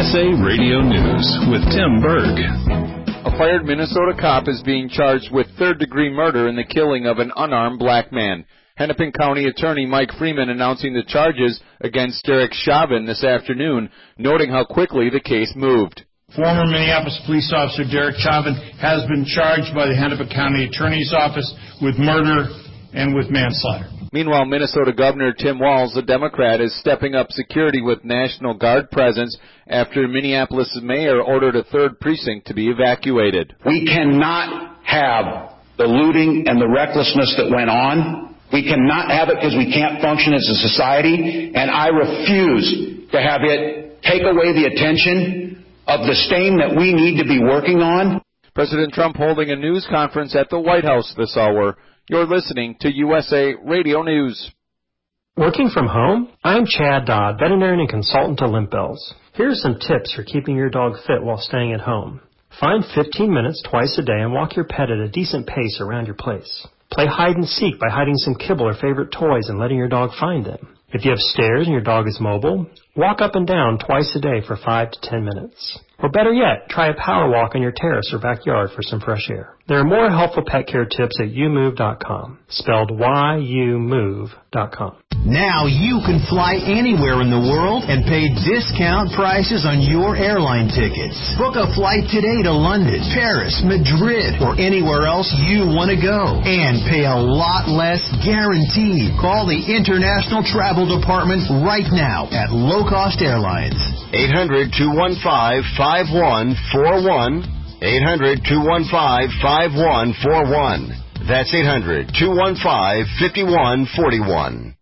USA Radio News with Tim Berg. A fired Minnesota cop is being charged with third-degree murder in the killing of an unarmed black man. Hennepin County Attorney Mike Freeman announcing the charges against Derek Chauvin this afternoon, noting how quickly the case moved. Former Minneapolis police officer Derek Chauvin has been charged by the Hennepin County Attorney's Office with murder and with manslaughter. Meanwhile, Minnesota Governor Tim Walz, a Democrat, is stepping up security with National Guard presence after Minneapolis' mayor ordered a third precinct to be evacuated. We cannot have the looting and the recklessness that went on. We cannot have it because we can't function as a society, and I refuse to have it take away the attention of the stain that we need to be working on. President Trump holding a news conference at the White House this hour. You're listening to USA Radio News. Working from home? I'm Chad Dodd, veterinarian and consultant to Limp Bells. Here are some tips for keeping your dog fit while staying at home. Find 15 minutes twice a day and walk your pet at a decent pace around your place. Play hide and seek by hiding some kibble or favorite toys and letting your dog find them. If you have stairs and your dog is mobile, walk up and down twice a day for 5 to 10 minutes. Or better yet, try a power walk on your terrace or backyard for some fresh air. There are more helpful pet care tips at youmove.com, spelled YOUMOVE.com. Now you can fly anywhere in the world and pay discount prices on your airline tickets. Book a flight today to London, Paris, Madrid, or anywhere else you want to go. And pay a lot less guaranteed. Call the International Travel Department right now at Low Cost Airlines. 800-215-5141. 800-215-5141. That's 800-215-5141.